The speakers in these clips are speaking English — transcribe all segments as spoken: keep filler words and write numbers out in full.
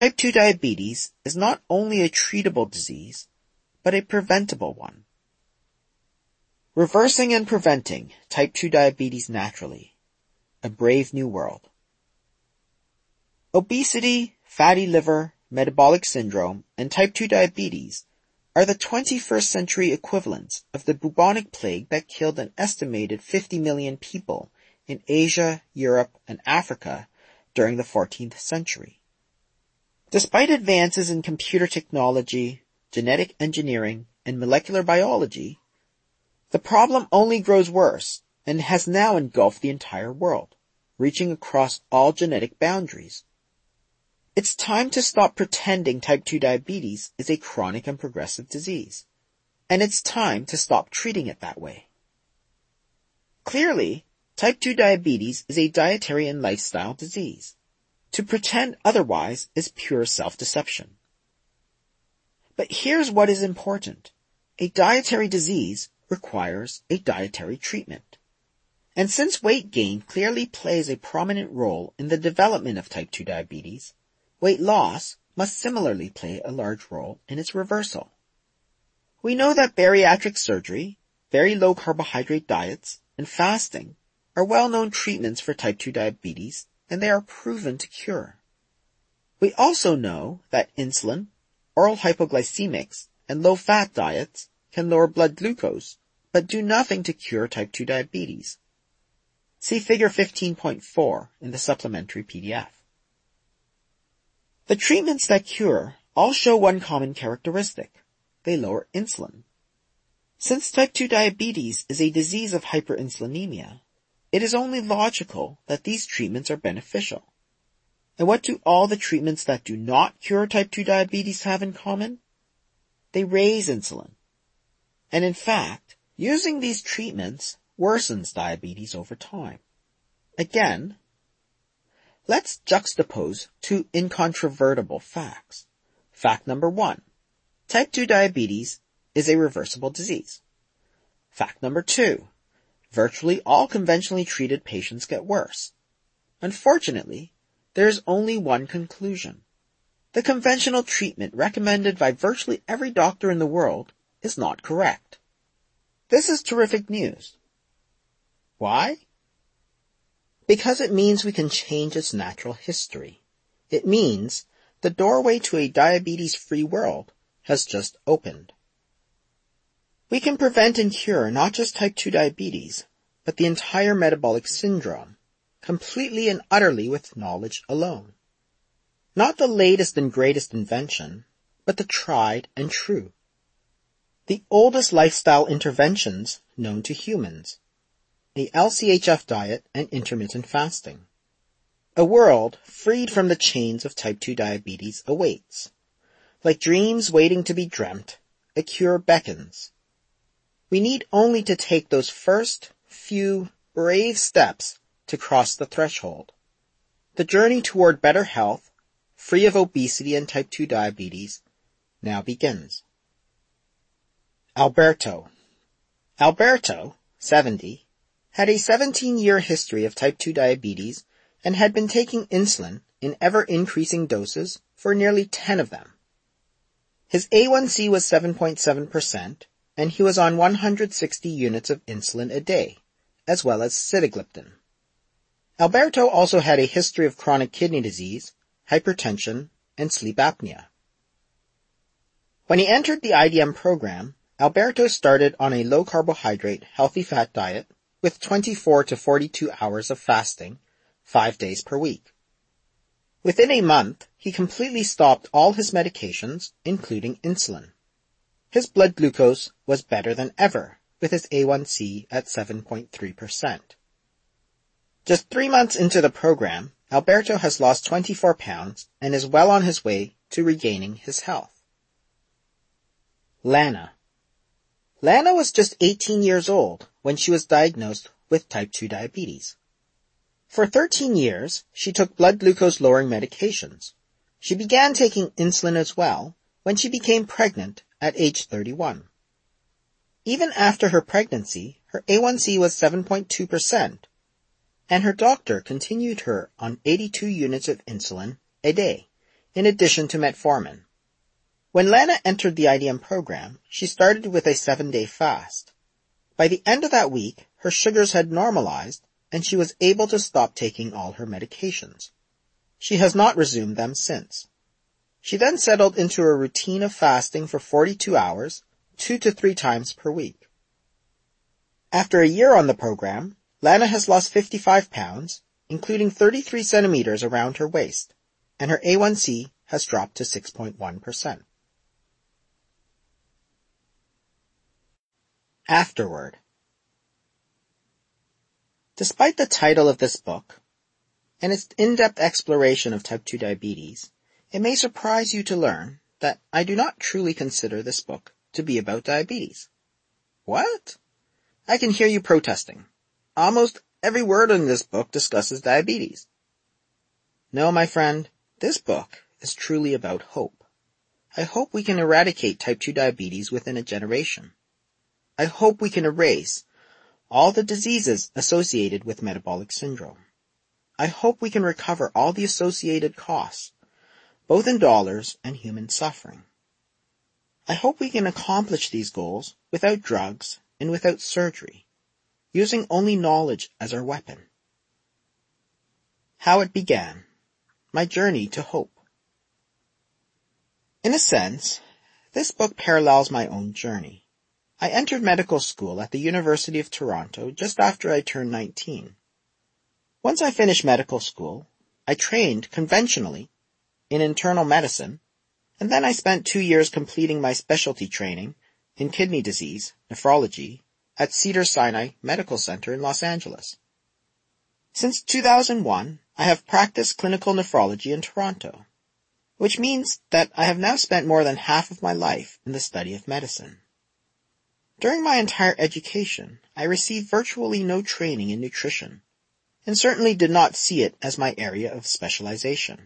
Type two diabetes is not only a treatable disease, but a preventable one. Reversing and preventing type two diabetes naturally. A brave new world. Obesity, fatty liver, metabolic syndrome, and type two diabetes are the twenty-first century equivalents of the bubonic plague that killed an estimated fifty million people in Asia, Europe, and Africa during the fourteenth century. Despite advances in computer technology, genetic engineering, and molecular biology, the problem only grows worse and has now engulfed the entire world, reaching across all genetic boundaries. It's time to stop pretending type two diabetes is a chronic and progressive disease, and it's time to stop treating it that way. Clearly, type two diabetes is a dietary and lifestyle disease. To pretend otherwise is pure self-deception. But here's what is important. A dietary disease requires a dietary treatment. And since weight gain clearly plays a prominent role in the development of type two diabetes, weight loss must similarly play a large role in its reversal. We know that bariatric surgery, very low carbohydrate diets, and fasting are well-known treatments for type two diabetes, and they are proven to cure. We also know that insulin, oral hypoglycemics, and low-fat diets can lower blood glucose, but do nothing to cure type two diabetes. See figure fifteen point four in the supplementary P D F. The treatments that cure all show one common characteristic. They lower insulin. Since type two diabetes is a disease of hyperinsulinemia, it is only logical that these treatments are beneficial. And what do all the treatments that do not cure type two diabetes have in common? They raise insulin. And in fact, using these treatments worsens diabetes over time. Again, let's juxtapose two incontrovertible facts. Fact number one, type two diabetes is a reversible disease. Fact number two, virtually all conventionally treated patients get worse. Unfortunately, there is only one conclusion. The conventional treatment recommended by virtually every doctor in the world is not correct. This is terrific news. Why? Because it means we can change its natural history. It means the doorway to a diabetes-free world has just opened. We can prevent and cure not just type two diabetes, but the entire metabolic syndrome, completely and utterly with knowledge alone. Not the latest and greatest invention, but the tried and true. The oldest lifestyle interventions known to humans. A L C H F diet and intermittent fasting. A world freed from the chains of type two diabetes awaits. Like dreams waiting to be dreamt, a cure beckons. We need only to take those first few brave steps to cross the threshold. The journey toward better health, free of obesity and type two diabetes, now begins. Alberto. Alberto, seventy, had a seventeen-year history of type two diabetes and had been taking insulin in ever-increasing doses for nearly ten of them. His A one C was seven point seven percent, and he was on one hundred sixty units of insulin a day, as well as sitagliptin. Alberto also had a history of chronic kidney disease, hypertension, and sleep apnea. When he entered the I D M program, Alberto started on a low-carbohydrate, healthy-fat diet with twenty-four to forty-two hours of fasting, five days per week. Within a month, he completely stopped all his medications, including insulin. His blood glucose was better than ever, with his A one C at seven point three percent. Just three months into the program, Alberto has lost twenty-four pounds and is well on his way to regaining his health. Lana. Lana was just eighteen years old when she was diagnosed with type two diabetes. For thirteen years, she took blood glucose-lowering medications. She began taking insulin as well when she became pregnant at age thirty-one. Even after her pregnancy, her A one C was seven point two percent, and her doctor continued her on eighty-two units of insulin a day, in addition to metformin. When Lana entered the I D M program, she started with a seven-day fast. By the end of that week, her sugars had normalized, and she was able to stop taking all her medications. She has not resumed them since. She then settled into a routine of fasting for forty-two hours, two to three times per week. After a year on the program, Lana has lost fifty-five pounds, including thirty-three centimeters around her waist, and her A one C has dropped to six point one percent. Afterward. Despite the title of this book, and its in-depth exploration of type two diabetes, it may surprise you to learn that I do not truly consider this book to be about diabetes. What? I can hear you protesting. Almost every word in this book discusses diabetes. No, my friend, this book is truly about hope. I hope we can eradicate type two diabetes within a generation. I hope we can erase all the diseases associated with metabolic syndrome. I hope we can recover all the associated costs, both in dollars and human suffering. I hope we can accomplish these goals without drugs and without surgery, using only knowledge as our weapon. How it began. My journey to hope. In a sense, this book parallels my own journey. I entered medical school at the University of Toronto just after I turned nineteen. Once I finished medical school, I trained conventionally in internal medicine, and then I spent two years completing my specialty training in kidney disease, nephrology, at Cedars-Sinai Medical Center in Los Angeles. Since two thousand one, I have practiced clinical nephrology in Toronto, which means that I have now spent more than half of my life in the study of medicine. During my entire education, I received virtually no training in nutrition, and certainly did not see it as my area of specialization.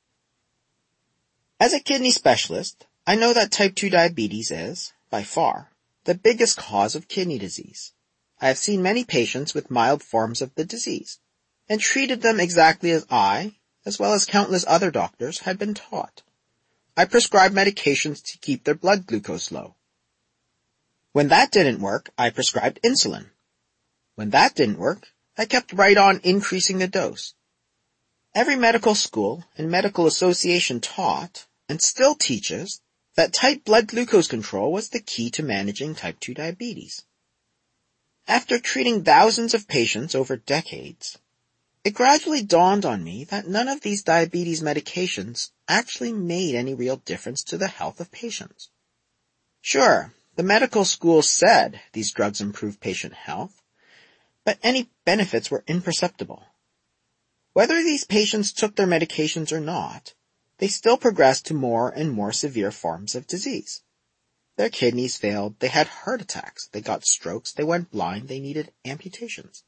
As a kidney specialist, I know that type two diabetes is, by far, the biggest cause of kidney disease. I have seen many patients with mild forms of the disease, and treated them exactly as I, as well as countless other doctors, had been taught. I prescribed medications to keep their blood glucose low. When that didn't work, I prescribed insulin. When that didn't work, I kept right on increasing the dose. Every medical school and medical association taught, and still teaches, that tight blood glucose control was the key to managing type two diabetes. After treating thousands of patients over decades, it gradually dawned on me that none of these diabetes medications actually made any real difference to the health of patients. Sure, the medical school said these drugs improved patient health, but any benefits were imperceptible. Whether these patients took their medications or not, they still progressed to more and more severe forms of disease. Their kidneys failed, they had heart attacks, they got strokes, they went blind, they needed amputations.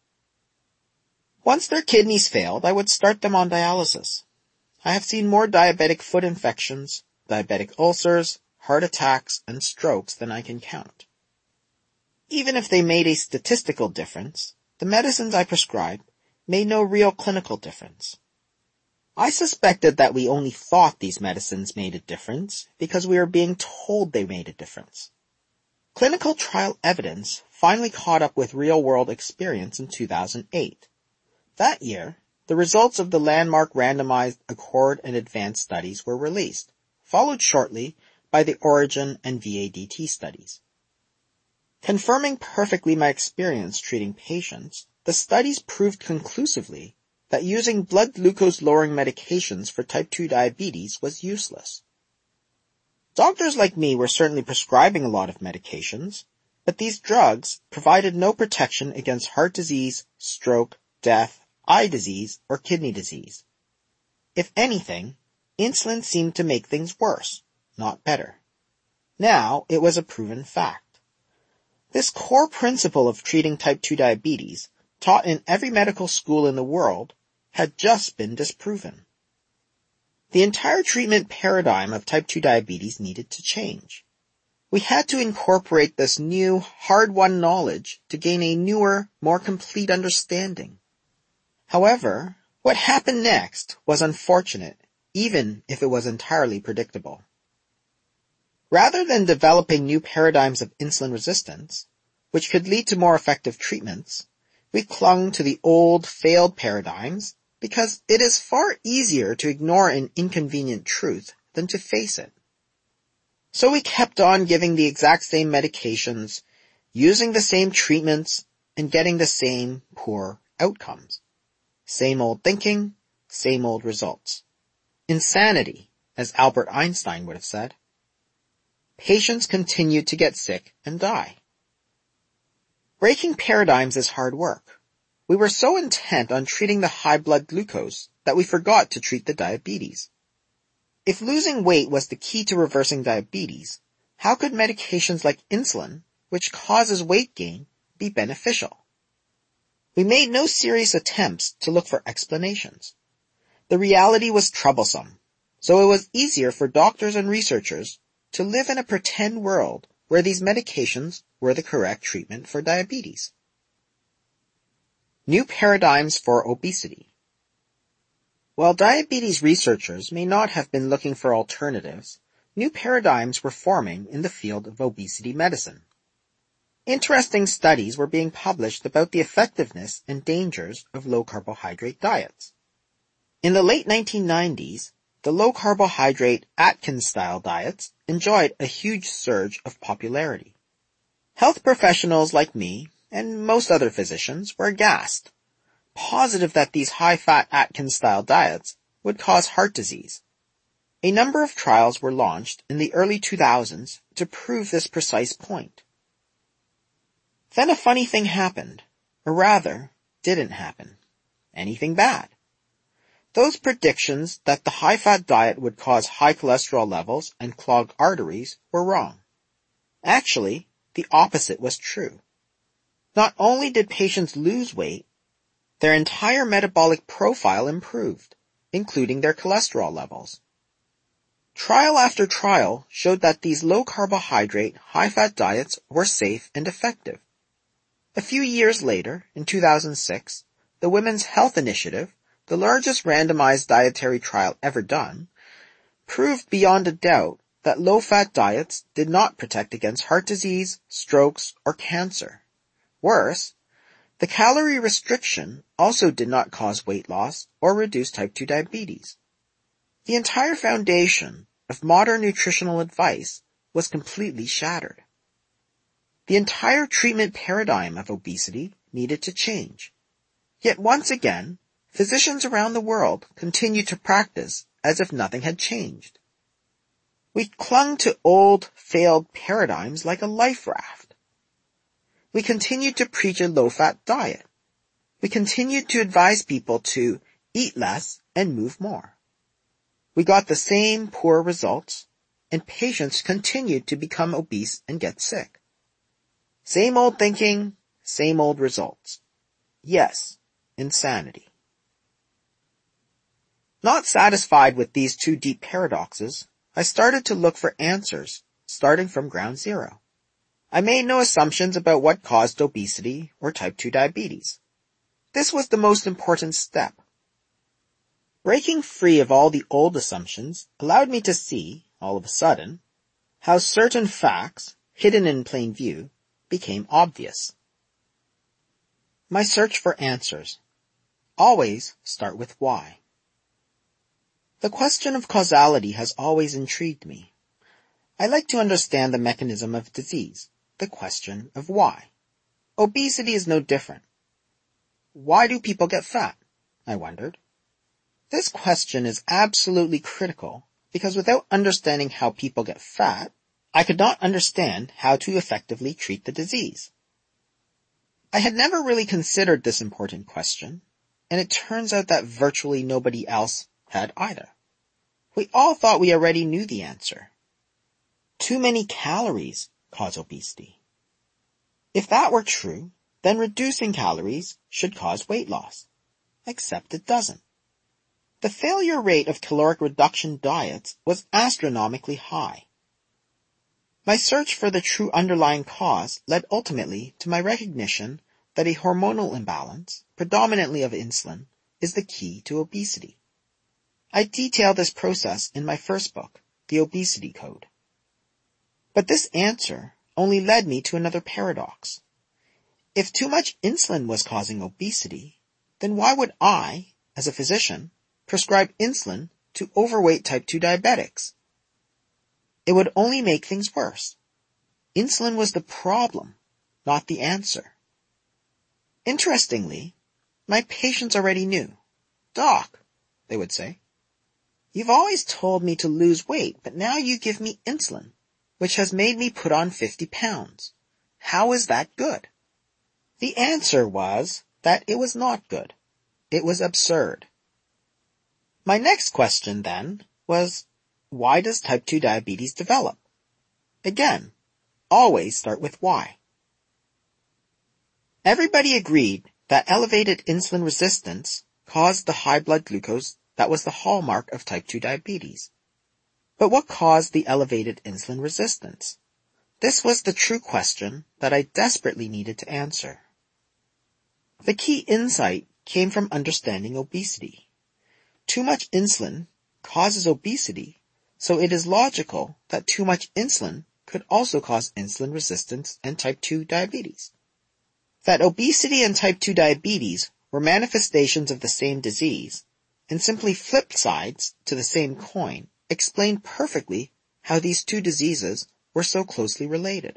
Once their kidneys failed, I would start them on dialysis. I have seen more diabetic foot infections, diabetic ulcers, heart attacks, and strokes than I can count. Even if they made a statistical difference, the medicines I prescribed made no real clinical difference. I suspected that we only thought these medicines made a difference because we were being told they made a difference. Clinical trial evidence finally caught up with real-world experience in two thousand eight. That year, the results of the landmark randomized Accord and Advance studies were released, followed shortly by the Origin and V A D T studies. Confirming perfectly my experience treating patients, the studies proved conclusively that using blood glucose-lowering medications for type two diabetes was useless. Doctors like me were certainly prescribing a lot of medications, but these drugs provided no protection against heart disease, stroke, death, eye disease, or kidney disease. If anything, insulin seemed to make things worse, not better. Now it was a proven fact. This core principle of treating type two diabetes, taught in every medical school in the world, had just been disproven. The entire treatment paradigm of type two diabetes needed to change. We had to incorporate this new, hard-won knowledge to gain a newer, more complete understanding. However, what happened next was unfortunate even if it was entirely predictable. Rather than developing new paradigms of insulin resistance, which could lead to more effective treatments, we clung to the old, failed paradigms because it is far easier to ignore an inconvenient truth than to face it. So we kept on giving the exact same medications, using the same treatments, and getting the same poor outcomes. Same old thinking, same old results. Insanity, as Albert Einstein would have said. Patients continued to get sick and die. Breaking paradigms is hard work. We were so intent on treating the high blood glucose that we forgot to treat the diabetes. If losing weight was the key to reversing diabetes, how could medications like insulin, which causes weight gain, be beneficial? We made no serious attempts to look for explanations. The reality was troublesome, so it was easier for doctors and researchers to live in a pretend world where these medications were the correct treatment for diabetes. New paradigms for obesity. While diabetes researchers may not have been looking for alternatives, new paradigms were forming in the field of obesity medicine. Interesting studies were being published about the effectiveness and dangers of low-carbohydrate diets. In the late nineteen nineties, the low-carbohydrate Atkins-style diets enjoyed a huge surge of popularity. Health professionals like me, and most other physicians, were aghast, positive that these high-fat Atkins-style diets would cause heart disease. A number of trials were launched in the early two thousands to prove this precise point. Then a funny thing happened, or rather, didn't happen. Anything bad. Those predictions that the high-fat diet would cause high cholesterol levels and clogged arteries were wrong. Actually, the opposite was true. Not only did patients lose weight, their entire metabolic profile improved, including their cholesterol levels. Trial after trial showed that these low-carbohydrate, high-fat diets were safe and effective. A few years later, in two thousand six, the Women's Health Initiative, the largest randomized dietary trial ever done, proved beyond a doubt that low-fat diets did not protect against heart disease, strokes, or cancer. Worse, the calorie restriction also did not cause weight loss or reduce type two diabetes. The entire foundation of modern nutritional advice was completely shattered. The entire treatment paradigm of obesity needed to change. Yet once again, physicians around the world continued to practice as if nothing had changed. We clung to old, failed paradigms like a life raft. We continued to preach a low-fat diet. We continued to advise people to eat less and move more. We got the same poor results, and patients continued to become obese and get sick. Same old thinking, same old results. Yes, insanity. Not satisfied with these two deep paradoxes, I started to look for answers, starting from ground zero. I made no assumptions about what caused obesity or type two diabetes. This was the most important step. Breaking free of all the old assumptions allowed me to see, all of a sudden, how certain facts, hidden in plain view, became obvious. My search for answers. Always start with why. The question of causality has always intrigued me. I like to understand the mechanism of disease, the question of why. Obesity is no different. Why do people get fat? I wondered. This question is absolutely critical because without understanding how people get fat, I could not understand how to effectively treat the disease. I had never really considered this important question, and it turns out that virtually nobody else had either. We all thought we already knew the answer. Too many calories cause obesity. If that were true, then reducing calories should cause weight loss. Except it doesn't. The failure rate of caloric reduction diets was astronomically high. My search for the true underlying cause led ultimately to my recognition that a hormonal imbalance, predominantly of insulin, is the key to obesity. I detail this process in my first book, The Obesity Code. But this answer only led me to another paradox. If too much insulin was causing obesity, then why would I, as a physician, prescribe insulin to overweight type two diabetics? It would only make things worse. Insulin was the problem, not the answer. Interestingly, my patients already knew. "Doc," they would say, "you've always told me to lose weight, but now you give me insulin, which has made me put on fifty pounds. How is that good?" The answer was that it was not good. It was absurd. My next question then was, why does type two diabetes develop? Again, always start with why. Everybody agreed that elevated insulin resistance caused the high blood glucose that was the hallmark of type two diabetes. But what caused the elevated insulin resistance? This was the true question that I desperately needed to answer. The key insight came from understanding obesity. Too much insulin causes obesity, so it is logical that too much insulin could also cause insulin resistance and type two diabetes. That obesity and type two diabetes were manifestations of the same disease, and simply flip sides to the same coin, explained perfectly how these two diseases were so closely related.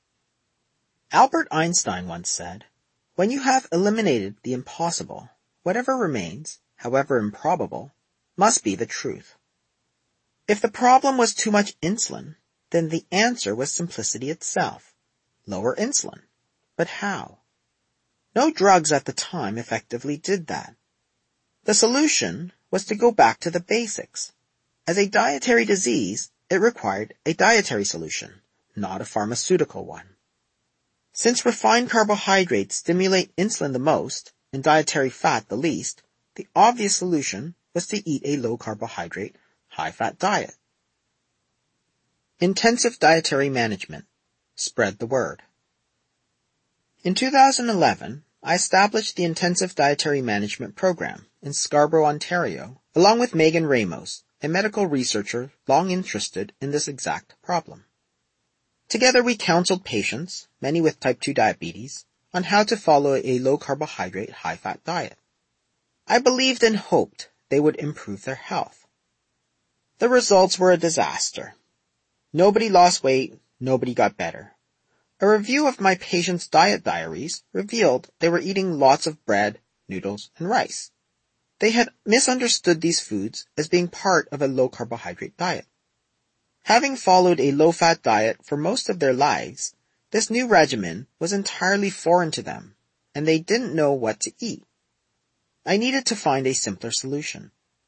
Albert Einstein once said, "When you have eliminated the impossible, whatever remains, however improbable, must be the truth." If the problem was too much insulin, then the answer was simplicity itself. Lower insulin. But how? No drugs at the time effectively did that. The solution was to go back to the basics. As a dietary disease, it required a dietary solution, not a pharmaceutical one. Since refined carbohydrates stimulate insulin the most and dietary fat the least, the obvious solution was to eat a low-carbohydrate, high-fat diet. Intensive dietary management. Spread the word. In two thousand eleven, I established the Intensive Dietary Management Program in Scarborough, Ontario, along with Megan Ramos, a medical researcher long interested in this exact problem. Together we counseled patients, many with type two diabetes, on how to follow a low-carbohydrate, high-fat diet. I believed and hoped they would improve their health. The results were a disaster. Nobody lost weight, nobody got better. A review of my patients' diet diaries revealed they were eating lots of bread, noodles, and rice. They had misunderstood these foods as being part of a low-carbohydrate diet. Having followed a low-fat diet for most of their lives, this new regimen was entirely foreign to them, and they didn't know what to eat. I needed to find a simpler solution.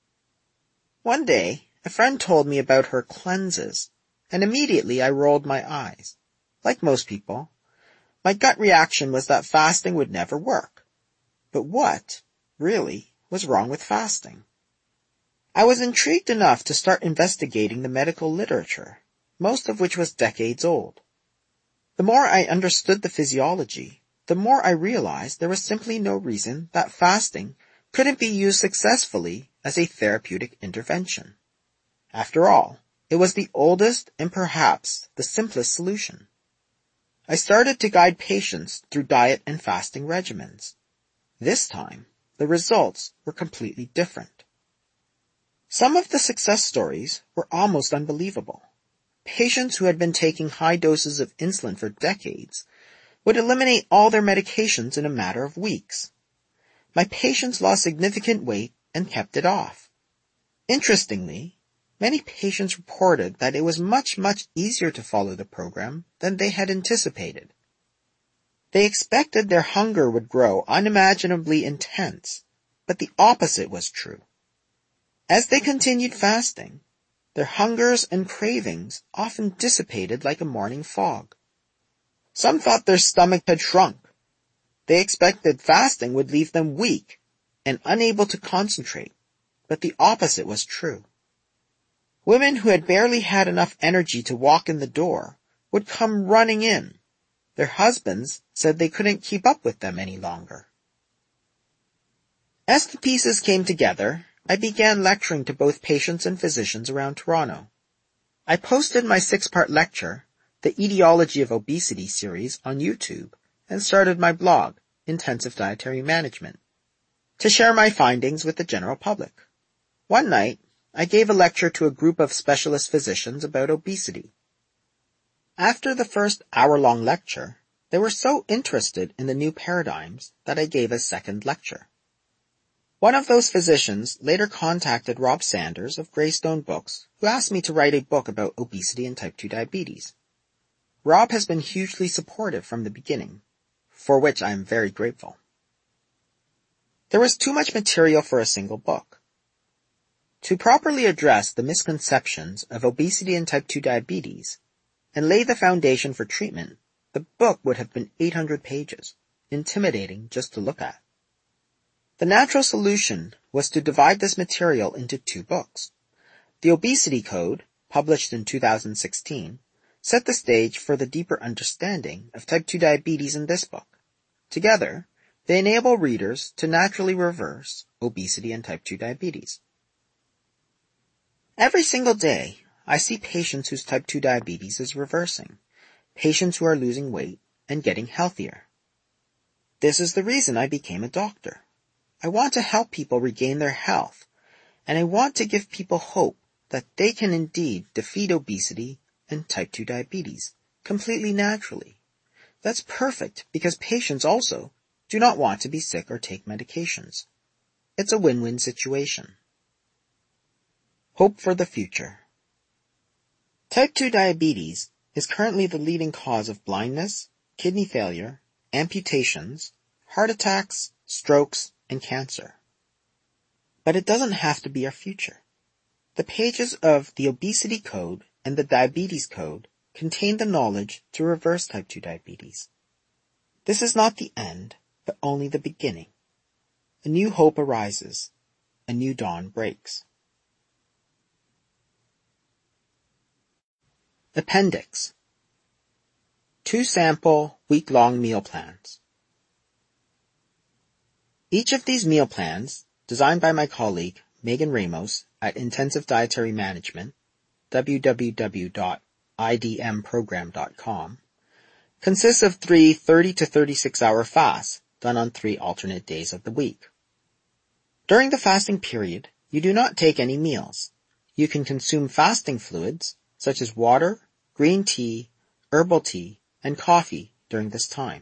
One day, a friend told me about her cleanses, and immediately I rolled my eyes. Like most people, my gut reaction was that fasting would never work. But what, really, was wrong with fasting? I was intrigued enough to start investigating the medical literature, most of which was decades old. The more I understood the physiology, the more I realized there was simply no reason that fasting couldn't be used successfully as a therapeutic intervention. After all, it was the oldest and perhaps the simplest solution. I started to guide patients through diet and fasting regimens. This time, the results were completely different. Some of the success stories were almost unbelievable. Patients who had been taking high doses of insulin for decades would eliminate all their medications in a matter of weeks. My patients lost significant weight and kept it off. Interestingly, many patients reported that it was much, much easier to follow the program than they had anticipated. They expected their hunger would grow unimaginably intense, but the opposite was true. As they continued fasting, their hungers and cravings often dissipated like a morning fog. Some thought their stomach had shrunk. They expected fasting would leave them weak and unable to concentrate, but the opposite was true. Women who had barely had enough energy to walk in the door would come running in. Their husbands said they couldn't keep up with them any longer. As the pieces came together, I began lecturing to both patients and physicians around Toronto. I posted my six-part lecture, The Etiology of Obesity series, on YouTube and started my blog, Intensive Dietary Management, to share my findings with the general public. One night, I gave a lecture to a group of specialist physicians about obesity. After the first hour-long lecture, they were so interested in the new paradigms that I gave a second lecture. One of those physicians later contacted Rob Sanders of Greystone Books, who asked me to write a book about obesity and type two diabetes. Rob has been hugely supportive from the beginning, for which I am very grateful. There was too much material for a single book. To properly address the misconceptions of obesity and type two diabetes and lay the foundation for treatment, the book would have been eight hundred pages, intimidating just to look at. The natural solution was to divide this material into two books. The Obesity Code, published in two thousand sixteen, set the stage for the deeper understanding of type two diabetes in this book. Together, they enable readers to naturally reverse obesity and type two diabetes. Every single day, I see patients whose type two diabetes is reversing, patients who are losing weight and getting healthier. This is the reason I became a doctor. I want to help people regain their health, and I want to give people hope that they can indeed defeat obesity and type two diabetes completely naturally. That's perfect because patients also do not want to be sick or take medications. It's a win-win situation. Hope for the future. Type two diabetes is currently the leading cause of blindness, kidney failure, amputations, heart attacks, strokes, and cancer. But it doesn't have to be our future. The pages of the Obesity Code and the Diabetes Code contain the knowledge to reverse type two diabetes. This is not the end, but only the beginning. A new hope arises. A new dawn breaks. Appendix. Two sample week-long meal plans. Each of these meal plans, designed by my colleague Megan Ramos at Intensive Dietary Management, w w w dot i d m program dot com, consists of three thirty to thirty-six hour fasts done on three alternate days of the week. During the fasting period, you do not take any meals. You can consume fasting fluids such as water, green tea, herbal tea, and coffee during this time.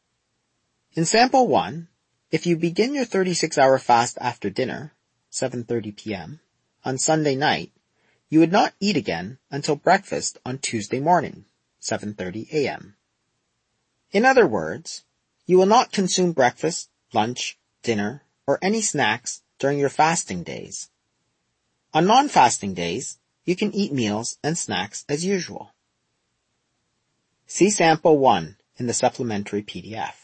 In sample one, if you begin your thirty-six hour fast after dinner, seven thirty p.m., on Sunday night, you would not eat again until breakfast on Tuesday morning, seven thirty a.m. In other words, you will not consume breakfast, lunch, dinner, or any snacks during your fasting days. On non-fasting days, you can eat meals and snacks as usual. See sample one in the supplementary P D F.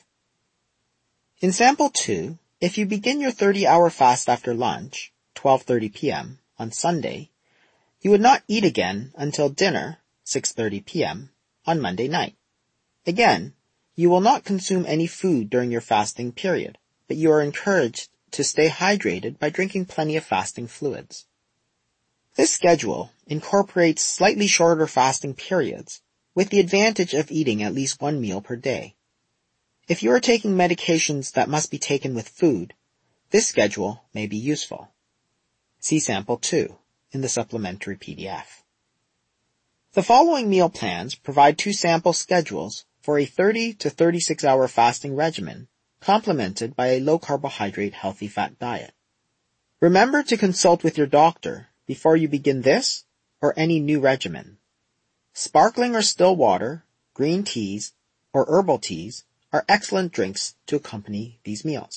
In sample two, if you begin your thirty hour fast after lunch, twelve thirty p.m., on Sunday, you would not eat again until dinner, six thirty p.m., on Monday night. Again, you will not consume any food during your fasting period, but you are encouraged to stay hydrated by drinking plenty of fasting fluids. This schedule incorporates slightly shorter fasting periods, with the advantage of eating at least one meal per day. If you are taking medications that must be taken with food, this schedule may be useful. See sample two in the supplementary P D F. The following meal plans provide two sample schedules for a thirty to thirty-six hour fasting regimen, complemented by a low-carbohydrate healthy fat diet. Remember to consult with your doctor before you begin this or any new regimen. Sparkling or still water, green teas, or herbal teas are excellent drinks to accompany these meals.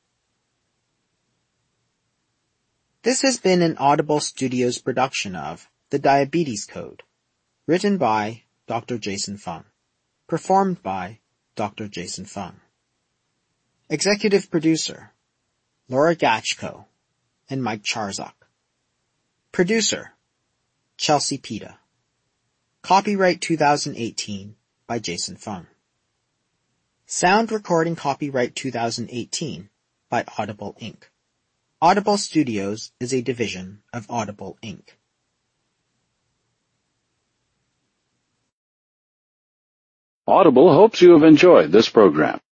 This has been an Audible Studios production of The Diabetes Code, written by Doctor Jason Fung, performed by Doctor Jason Fung. Executive producer, Laura Gachko and Mike Charzak. Producer, Chelsea Pita. Copyright two thousand eighteen by Jason Fung. Sound recording copyright two thousand eighteen by Audible Incorporated Audible Studios is a division of Audible Incorporated. Audible hopes you have enjoyed this program.